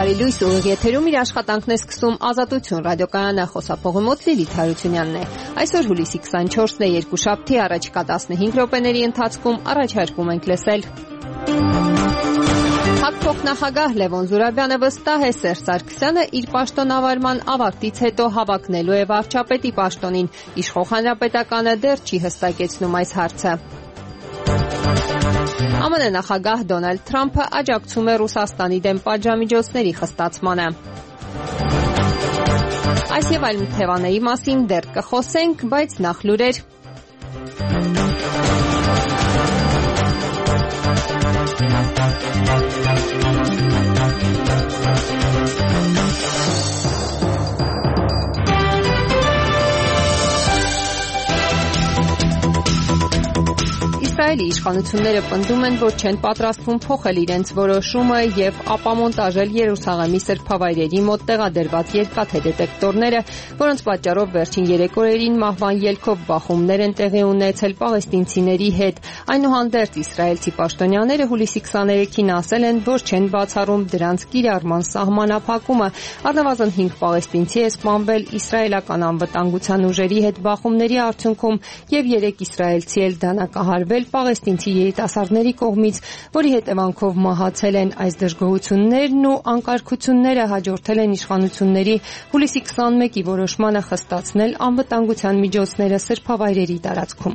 Հայ լույս ուղիղ եթերում իր աշխատանքն է սկսում Ազատություն ռադիոկայանը, խոսափողի մոտ Լիլիթ Հարությունյանն է։ Այսօր հուլիսի 24-ն է, երկուշաբթի, առաջիկա 15 րոպեների ընթացքում առաջարկում ենք լսել։ Փոխնախագահ Լևոն Զուրաբյանը վստահ է, Սերժ Սարգսյանը իր պաշտոնավարման ավարտից հետո հավակնելու է վարչապետի պաշտոնին, իշխող հանրապետականը դեռ չի հստակեցնում այս հարցը։ ԱՄՆ նախագահ Դոնալդ Թրամփը աջակցում է Ռուսաստանի դեմ պատժամիջոցների խստացմանը։ Այս եւ այլ թեմաների մասին դեռ կխոսենք, բայց նախ լուրեր։ Իսրայելի իշխանությունները պնդում են, որ չեն պատրաստվում փոխել իրենց որոշումը եւ ապամոնտաժել Երուսաղեմի սրբավայրերի մոտ տեղադրված երկաթե դետեկտորները, որոնց պատճառով վերջին 3 օրերին մահվան ելքով բախումներ են տեղի ունեցել պաղեստինցիների հետ։ Այնուհանդերձ իսրայելցի պաշտոնյաները հուլիսի 23-ին ասել են, որ չեն բացառում դրանց կիրառման սահմանափակումը։ Առնվազն 5 պաղեստինցի է սպանվել իսրայելական անվտանգության ուժերի հետ բախումների արդյունքում եւ 3 իսրայելցի էլ դանակահարվել պաղեստինցի երիտասարդների կողմից, որի հետևանքով մահացել են։ Այս դժգոհություններն ու անկարգությունները հաջորդել են իշխանությունների հուլիսի 21-ի որոշմանը խստացնել անվտանգության միջոցները սրբավայրերի տարածքում։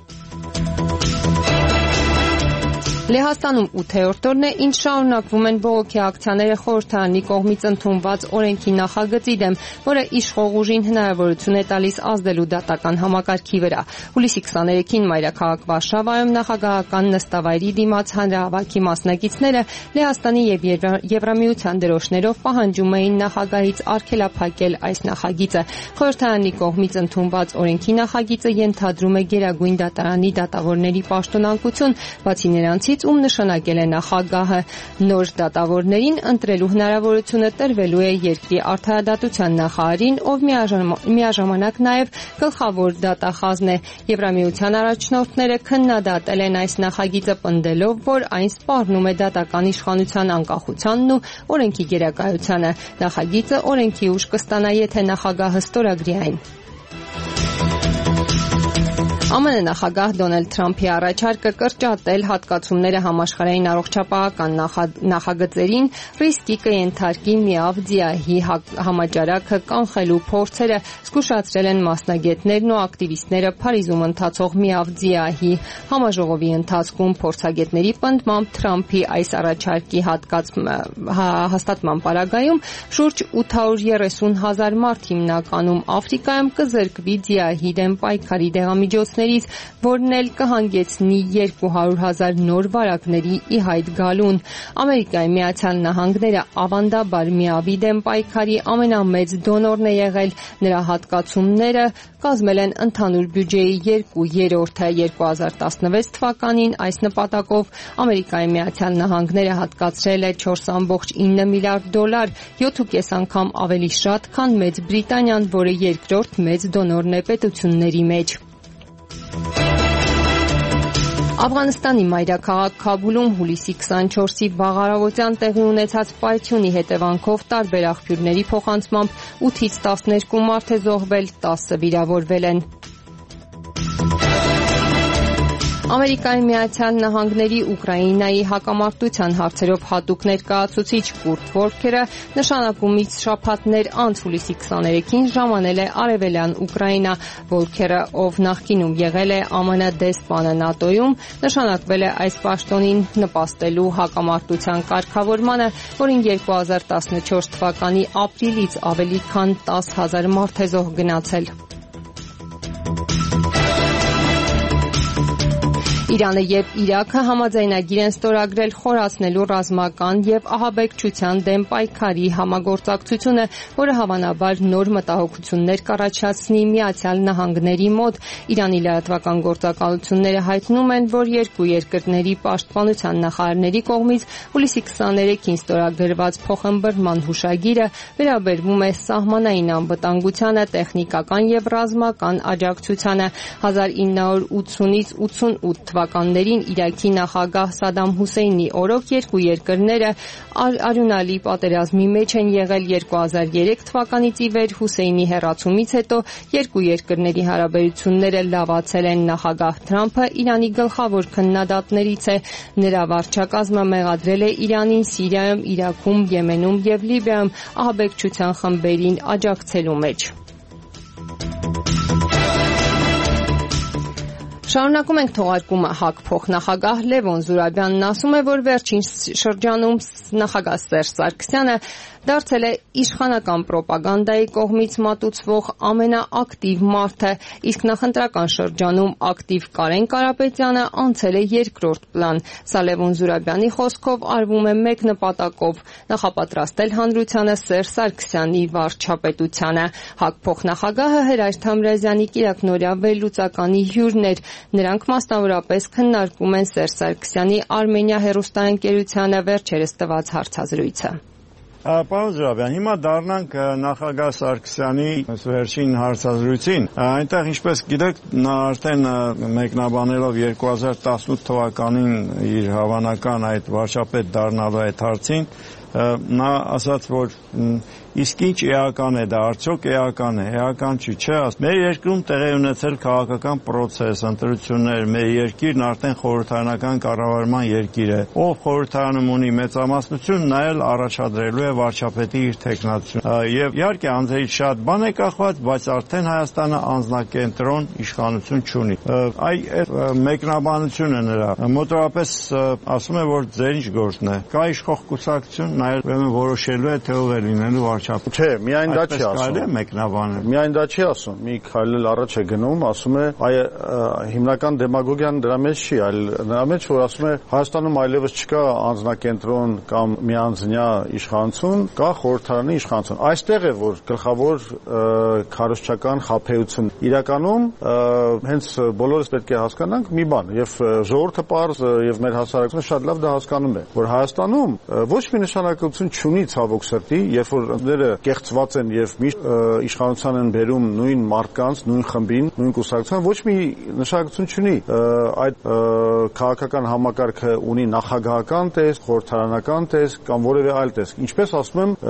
Լեհաստանում 8-րդ օրն է, ինչ շարունակվում են բողոքի ակցիաները խորհրդարանի կողմից ընդունված օրենքի նախագծի դեմ, որը իշխող ուժին հնարավորություն է տալիս ազդելու դատական համակարգի վրա։ Հուլիսի 23-ին մայրաքաղաք Վարշավայում նախագահական նստավայրի դիմաց հանրահավաքի մասնակիցները Լեհաստանի եւ Եվրամիության դրոշներով պահանջում էին նախագահից արգելափակել այս նախագիծը։ Խորհրդարանի կողմից ընդունված օրենքի նախագիծը ենթադրում է Գերագույն դատարանի դատավորների պաշտոնանկություն, բացի նրանցից ում նշանակել է նախագահը։ Նոր դատավորներին ընտրելու հնարավորությունը տրվելու է երկրի արդարադատության նախարարին, ով միաժամանակ նաև գլխավոր դատախազն է։ Եվրամիության առաջնորդները քննադատել են այս նախագիծը, պնդելով, որ այն սպառնում է դատական իշխանության անկախությանն ու օրենքի գերակայությանը։ Նախագիծը օրենքի ուժ կստանա, եթե նախագահը ստորագրի այն։ ԱՄՆ նախագահ Դոնալդ Թրամփի առաջարկը կրճատել հատկացումները համաշխարհային առողջապահական նախագծերին ռիսկի կենթարկի միավ ԴԻԱՀ-ի համաճարակը կանխելու փորձերը զգուշացրել են մասնագետներն ու ակտիվիստները Փարիզում ընթացող միավ ԴԻԱՀ-ի համաժողովի ընթացքում։ Փորձագետների պնդմամբ Թրամփի այս առաջարկի հաստատման պարագայում շուրջ 830,000 մարդ հիմնականում Աֆրիկայում կզրկվի ԴԻԱՀ-ի դեմ պայքարի դեղամիջոցներից, որն էլ կհանգեցնի 200,000 նոր վարակների ի հայտ գալուն։ Ամերիկայի Միացյալ Նահանգները ավանդաբար միավի դեմ պայքարի ամենամեծ դոնորն է եղել։ Նրա հատկացումները կազմել են ընդհանուր բյուջեի 2/3-ը։ 2016 թվականին այս նպատակով Ամերիկայի Միացյալ Նահանգները հատկացրել է $4.9 միլիարդ, 7.5 անգամ ավելի շատ, քան Մեծ Բրիտանիան, որը երկրորդ մեծ դոնորն է պետությունների մեջ։ Աֆղանստանի մայրաքաղաք Քաբուլում հուլիսի 24-ի վաղ տեղի ունեցած պայթյունի հետևանքով տարբեր աղբյուրների փոխանցմամբ 8-ից 12 մարդ է զոհվել, 10 վիրավորվել են։ Ամերիկայի Միացյալ Նահանգների Ուկրաինայի հակամարտության հարցերով հատուկ ներկայացուցիչ Կուրտ Վորքերը նշանակումից շաբաթներ անց հուլիսի 23-ին ժամանել է Արևելյան Ուկրաինա։ Վորքերը, ով նախկինում եղել է ԱՄՆ դեսպանը ՆԱՏՕ-ում, նշանակվել է այս պաշտոնին նպաստելու հակամարտության կարգավորմանը, որին 2014 թվականի ապրիլից ավելի քան 10,000 մարդ է զոհ գնացել։ Իրանը եւ Իրաքը համաձայնագիր են ստորագրել խորացնելու ռազմական եւ ահաբեկչության դեմ պայքարի համագործակցությունը, որը հավանաբար նոր մտահոգություններ կառաջացնի Միացյալ Նահանգների մոտ։ Իրանի լրատվական գործակալությունները հայտնում են, որ երկու երկրների պաշտպանության նախարարների կողմից հուլիսի 23-ին ստորագրված փոխըմբռնման հուշագիրը վերաբերվում է սահմանային անվտանգությանը, տեխնիկական եւ ռազմական աջակցությանը։ 1980-ից 88 թվականներին Իրաքի նախագահ Սադամ Հուսեյնի օրոք երկու երկրները արյունալի պատերազմի մեջ են եղել 2003 թվականից ի վեր Հուսեյնի հեռացումից հետո երկու երկրների հարաբերությունները լավացել են նախագահ Թրամփը Իրանի գլխավոր քննադատներից է նրա վարչակազմը մեղադրել է Իրանին Սիրիայում, Իրաքում, Եմենում եւ Լիբիայում ահաբեկչության խմբերին աջակցելու մեջ Շարունակում ենք թողարկումը ՀԱԿ փոխնախագահ Լևոն Զուրաբյանն ասում է, որ վերջին շրջանում նախագահ Սերժ Սարգսյանը դարձել է իշխանական պրոպագանդայի կողմից մատուցվող ամենաակտիվ մարդը, իսկ նախընտրական շրջանում ակտիվ Կարեն Կարապետյանը անցել է երկրորդ պլան։ Սա Լևոն Զուրաբյանի խոսքով արվում է մեկ նպատակով՝ նախապատրաստել հանրությանը Սերժ Սարգսյանի վարչապետությանը։ ՀԱԿ փոխնախագահը Հրայր Թամրազյանի կիրակնօրյա վերլուծականի հյուրն էր։ Նրանք մասնավորապես քննարկում են Սերժ Սարգսյանի Արմենիա հեռուստաընկերությանը վերջերս տված հարցազրույցը։ Պարոն Զուրաբյան, հիմա դառնանք նախագահ Սարգսյանի վերջին հարցազրույցին։ Այնտեղ, ինչպես գիտեք, նա արդեն մեկնաբանելով 2018 թվականին իր հավանական այդ վարչապետ դառնալու այդ հարցին, նա ասաց, որ իսկ ինչ էական է դա, արդյոք էական է, էական չի, չէ, մեր երկրում տեղի ունեցել քաղաքական պրոցես, ընտրություններ, մեր երկիրն արդեն խորհրդարանական կառավարման երկիր է, ով խորհրդարանում ունի մեծամասնություն, նա էլ առաջադրելու է վարչապետի իր թեկնածությունը։ Եվ իհարկե անձերից շատ բան է կախված, բայց արդեն Հայաստանը անձնակենտրոն իշխանություն չունի։ Այդ մեկնաբանությունը նրա մոտավորապես ասում է, որ ձեր ինչ գործն է։ Կա իշխող կուսակցություն, նա էլ որոշելու է թե ով է լինելու Չէ, միայն դա չի ասում։ Միայն դա չի ասում։ Մի քայլ առաջ է գնում, ասում է, հիմնական դեմագոգիան դրա մեջ չի, այլ նրա մեջ որ ասում է Հայաստանում այլևս չկա անձնակենտրոն կամ միանձնյա իշխանություն, կա խորհրդարանի իշխանություն։ Այստեղ է որ գլխավոր քարոզչական խաբեություն իրականում հենց բոլորս պետք է հասկանանք մի բան, եւ ժողովուրդը պարզ եւ մեր հասարակությունը շատ լավ դա հասկանում է, որ Հայաստանում ոչ մի նշանակություն չունի ցավոք սրտի, երբ որ կեղծված են եւ միշտ իշխանության են բերում նույն մարդկանց, նույն խմբին, նույն կուսակցության, ոչ մի նշանակություն չունի այդ քաղաքական համակարգը ունի նախագահական տեսք, խորհրդարանական տեսք կամ որևէ այլ տեսք։ Ինչպես ասում եմ,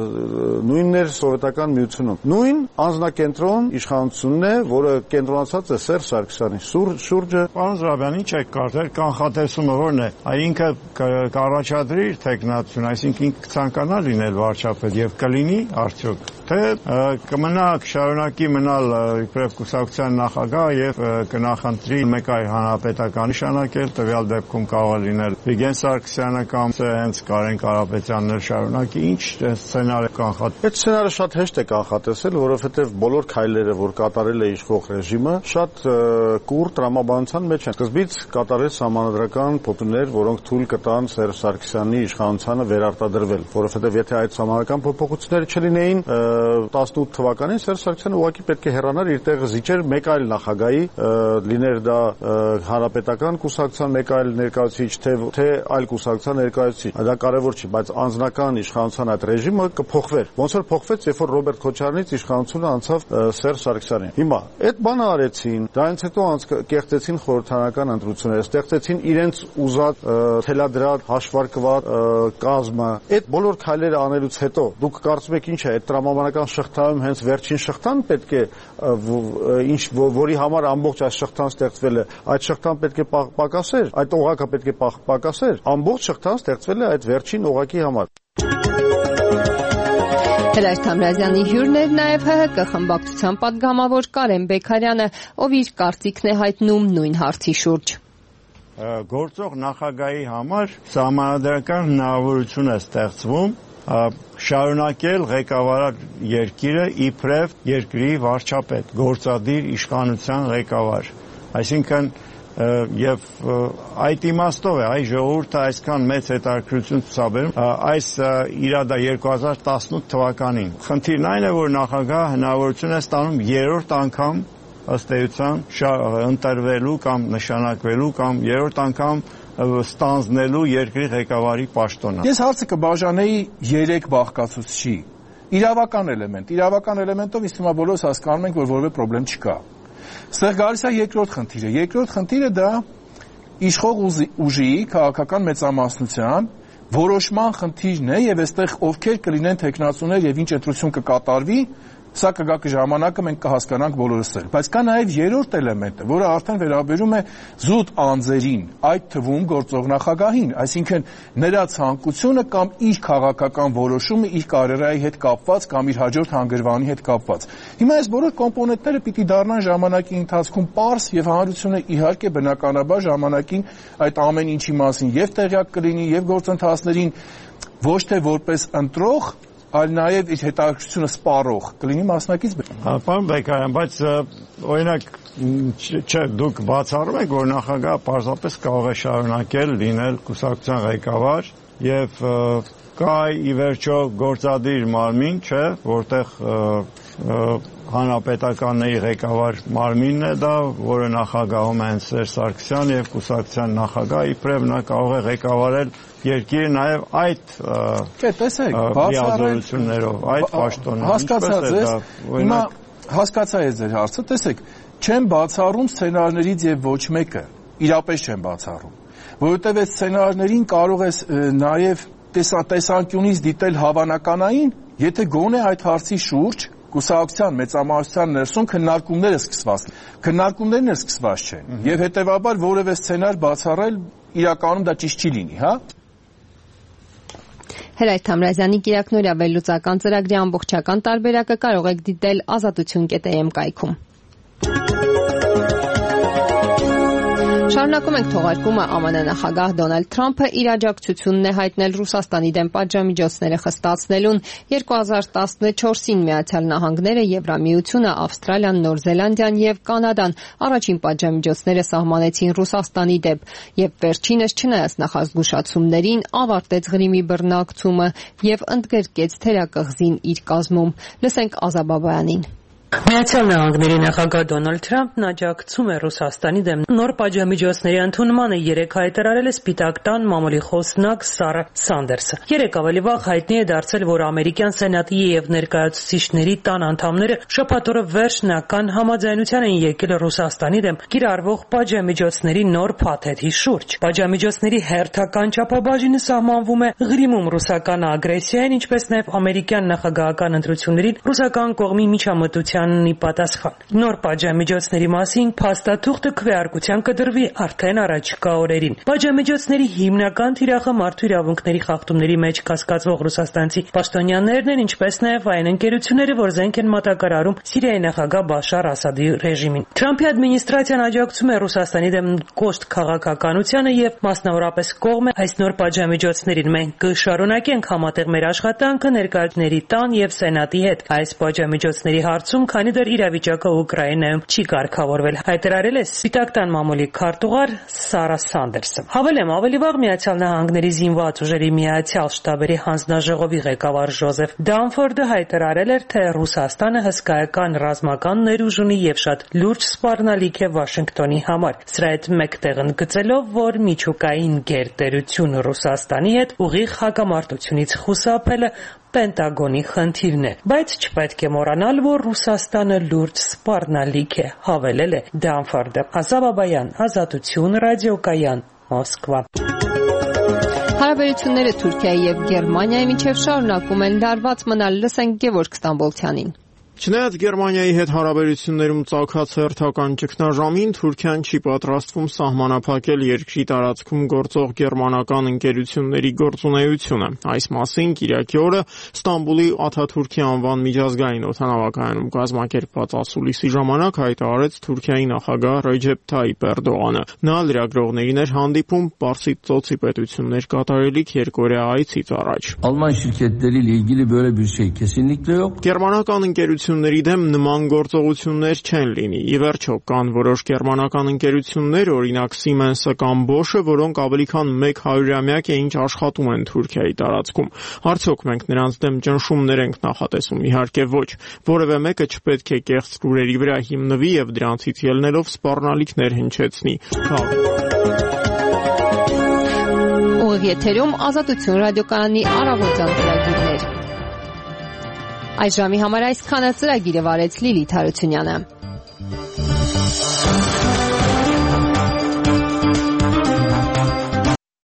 նույնն էր սովետական միությունում։ Նույն անձնակենտրոն իշխանությունն է, որը կենտրոնացած է Սերժ Սարգսյանի շուրջը։ Պարոն Զուրաբյան, ինչ եք կարծել, կանխատեսումը ո՞րն է։ Ինքը կառաջադրի իր թեկնածություն, այսինքն ինքը կցանկանա լինել վարչապետ եւ կլինի արդյոք թե կմնա շարունակի մնալ իբրև կուսակցության նախագահ եւ կնախընտրի մեկ այլ հանրապետական նշանակել տվյալ դեպքում կարող է լինել Վիգեն Սարգսյանը կամ հենց Կարեն Կարապետյանն էլ շարունակի ինչ սցենար է կանխատեսել։ Այդ սցենարը շատ հեշտ է կանխատեսել, որովհետեւ բոլոր քայլերը, որ կատարել է իշխող ռեժիմը, շատ կուռ տրամաբանության մեջ են։ Սկզբից կատարել սահմանադրական փոփոխություններ, որոնք թույլ կտան Սերժ Սարգսյանի իշխանությանը վերարտադրվել, որովհետեւ եթե այդ սահմանադրական փոփոխությունները չլինեին 18 թվականին Սերժ Սարգսյանը ուղղակի պետք է հեռանար իր տեղը զիջեր մեկ այլ նախագահի, լիներ դա հանրապետական կուսակցության մեկ այլ ներկայացուցիչ, թե այլ կուսակցության ներկայացուցիչ։ Դա կարևոր չի, բայց անձնական իշխանության այդ ռեժիմը կփոխվեր։ Ոնց որ փոխվեց, երբ որ Ռոբերտ Քոչարյանից իշխանությունը անցավ Սերժ Սարգսյանին։ Հիմա այդ բանը արեցին, դրանից հետո կեղծեցին խորհրդարանական ընտրությունները, ստեղծեցին իրենց ուզած թելադրած հաշվարկված կազմը։ Այդ բոլոր քայլերը անելուց հետո դուք կարծում եք ինչ է, այդ տրամաբանական շղթայում հենց վերջին շղթան պետք է ինչ որի համար ամբողջ այս շղթան ստեղծվել է, այդ շղթան պետք է պակասեր, այդ օղակը պետք է պակասեր, ամբողջ շղթան ստեղծվել է այդ վերջին օղակի համար։ Հրայր Թամրազյանի հյուրն էր նաև ՀՀԿ խմբակցության պատգամավոր Կարեն Բեկարյանը, ով իր կարծիքն է հայտնում նույն հարցի շուրջ։ Գործող նախագահի համար սահմանադրական հնարավորություն է ստեղծվում շարունակել ղեկավարած երկիրը իբրև երկրի վարչապետ, գործադիր իշխանության ղեկավար։ Այսինքն եւ այդ իմաստով է այ ժողովուրդը այսքան մեծ հետաքրքրություն ցուցաբերում այս իրադա 2018 թվականին։ Խնդիրն այն է, որ նախագահը հնարավորություն է ստանում երրորդ անգամ ըստ էության ընտրվելու կամ նշանակվելու կամ երրորդ անգամ ստանձնելու երկրի ղեկավարի պաշտոնը։ Ես հարցը կբաժանեի 3 բաղկացուցչի։ Իրավական էլեմենտով իսկ հիմա բոլորս հասկանում ենք, որ որևէ խնդրեմ չկա։ Ստեղ գալիս է երկրորդ խնդիրը։ Երկրորդ խնդիրը դա իշխող ուժի քաղաքական մեծամասնության որոշման խնդիրն է եւ այստեղ ովքեր կլինեն տեխնացուներ եւ ինչ ընտրություն կկատարվի, սա կգա ժամանակը մենք կհասկանանք բոլորս էլ, բայց կա նաև երրորդ էլեմենտը, որը արդեն վերաբերում է զուտ անձերին, այդ թվում գործող նախագահին, այսինքն նրա ցանկությունը կամ իր քաղաքական որոշումը իր կարիերայի հետ կապված կամ իր հաջորդ հանգրվանի հետ կապված։ Հիմա այս բոլոր կոմպոնենտները պիտի դառնան ժամանակի ընթացքում պարզ եւ հանրությունը իհարկե բնականաբար ժամանակին այդ ամեն ինչի մասին եւ տեղյակ կլինի եւ գործընթացներին ոչ թե որպես ընտրող այլ նաև իր հետաքրքրությունը սպառող կլինի մասնակից։ Պարոն Բեկարյան, բայց օրինակ չէ, դուք բացառում եք, որ նախագահը պարզապես կարող է շարունակել լինել կուսակցության ղեկավար եւ կա ի վերջո գործադիր մարմին, չէ, որտեղ հանրապետականների ղեկավար մարմինն է դա, որը նախագահում է Սերժ Սարգսյանը եւ կուսակցության նախագահ, իբրև նա կարող է ղեկավարել երկիրը նաև այդ լիազորություններով, այդ պաշտոնով։ Հիմա հասկացա ես ձեր հարցը, տեսեք, չեմ բացառում սցենարներից եւ ոչ մեկը, իրապես չեմ բացառում, որովհետեւ այդ սցենարներին կարող ես նաև տեսանկյունից դիտել հավանականային, եթե գոնե այդ հարցի շուրջ կուսակցության մեծամասնության ներսում քննարկումներն էլ սկսված չեն եւ հետեւաբար որևէ սցենար բացառել իրականում դա ճիշտ չի լինի, հա։ Հրայր Թամրազյանի Կիրակնորյա վերլուծական ծրագրի ամբողջական տարբերակը կարող եք դիտել azatutun.am կայքում։ Շարունակում ենք թողարկումը ԱՄՆ նախագահ Դոնալդ Թրամփը իր աջակցությունն է հայտնել Ռուսաստանի դեմ պատժամիջոցները խստացնելուն 2014-ին Միացյալ Նահանգները, Եվրամիությունը, Ավստրալիան, Նոր Զելանդիան եւ Կանադան առաջին պատժամիջոցները սահմանեցին Ռուսաստանի դեմ եւ վերջինս չնայած նախազգուշացումներին ավարտեց Ղրիմի բռնակցումը եւ ընդգրկեց թերակղզին իր կազմում։ Լսենք Ազաբաբայանին։ Միացյալ Նահանգների նախագահ Դոնալդ Թրամփն աջակցում է Ռուսաստանի դեմ նոր պատժամիջոցների ընդունմանը երեկ հայտարարել է Սպիտակ տան մամուլի խոսնակ Սարա Սանդերսը։ Երեկ ավելի վաղ հայտնի է դարձել, որ ամերիկյան սենատի եւ ներկայացուցիչների տան անդամները շաբաթ օրը վերջնական համաձայնության են եկել Ռուսաստանի դեմ կիրառվող պատժամիջոցների նոր փաթեթի շուրջ։ Պատժամիջոցների հերթական չափաբաժինը սահմանվում է Ղրիմում ռուսական ագրեսիային, ինչպես նաեւ ամերիկյան նախագահական ընտրություններին ռուսական կողմի միջամտության պատասխան։ Նոր պատժամիջոցների մասին փաստաթուղթը քվեարկության կդրվի արդեն առաջիկա օրերին։ Պատժամիջոցների հիմնական թիրախը մարդու իրավունքների խախտումների մեջ կասկածվող ռուսաստանցի պաշտոնյաներն են, ինչպես նաև այն ընկերությունները, որ զենք են մատակարարում Սիրիայի նախագահ Բաշար Ասադի ռեժիմին։ Թրամփի ադմինիստրացիան աջակցում է Ռուսաստանի դեմ կոշտ քաղաքականությանը եւ մասնավորապես կողմ է այս նոր պատժամիջոցներին։ Մենք կշարունակենք համատեղ մեր աշխատանքը ներկայացների տան եւ սենատի հետ այս պատժամիջոցների հարցում, քանի դեռ իրավիճակը Ուկրաինայում չի կարգավորվել, հայտարարել է Սպիտակ տան մամուլի քարտուղար Սարա Սանդերսը։ Հավելեմ, ավելի վաղ Միացյալ Նահանգների զինված ուժերի միացյալ շտաբերի հանձնաժողովի ղեկավար Ջոզեֆ Դանֆորդը հայտարարել էր, թե Ռուսաստանը հսկայական ռազմական ներուժ ունի եւ շատ լուրջ սպառնալիք է Վաշինգտոնի համար։ Սրա հետ մեկտեղ ընդգծելով, որ միջուկային գերտերություն Ռուսաստանի հետ ուղիղ հակամարտությունից խուսափելը Պենտագոնի խնդիրն է, բայց չպետք է մոռանալ, որ Ռուսաստանը լուրջ սպառնալիք է, հավելել է Դանֆորդը։ Ազաբաբայան, Ազատություն, ռադիոկայան, Մոսկվա։ Հարաբերությունները Թուրքիայի եւ Գերմանիայի միջև շարունակում են լարված մնալ, լսենք Գևորգ Ստամբոլցյանին։ Չնայած Գերմանիայի հետ հարաբերություններում ծագած հերթական ճգնաժամին, Թուրքիան չի պատրաստվում սահմանափակել երկրի տարածքում գործող գերմանական ընկերությունների գործունեությունը։ Այս մասին Կիրակի օրը Ստամբուլի Աթաթուրքի անվան միջազգային օդանավակայանում կազմակերպված ասուլիսի ժամանակ հայտարարեց Թուրքիայի նախագահ Ռեջեփ Թայիփ Էրդողանը։ Նա լրագրողներին էր հանդիպում Պարսից ծոցի պետություններ կատարելիք երկօրյա այցից առաջ։ Alman şirketleriyle ilgili böyle bir şey kesinlikle yok. Գերմանական ընկերությունների դեմ նման գործողություններ չեն լինի։ Ի վերջո կան որոշ գերմանական ընկերություններ, օրինակ Siemens-ը կամ Bosch-ը, որոնք ավելի քան 100-ամյակ է ինչ աշխատում են Թուրքիայի տարածքում։ Արդյոք մենք նրանց դեմ ճնշումներ ենք նախատեսում։ Իհարկե ոչ։ Որևէ մեկը չպետք է կեղծ լուրերի վրա հիմնվի եւ դրանցից ելնելով սպառնալիքներ հնչեցնի։ Ուղիղ եթերում Ազատություն ռադիոկայանի առավոտյան ծրագիրներ։ Այս ժամի համար այսքանը ծրագիրը վարեց Լիլիթ Հարությունյանը։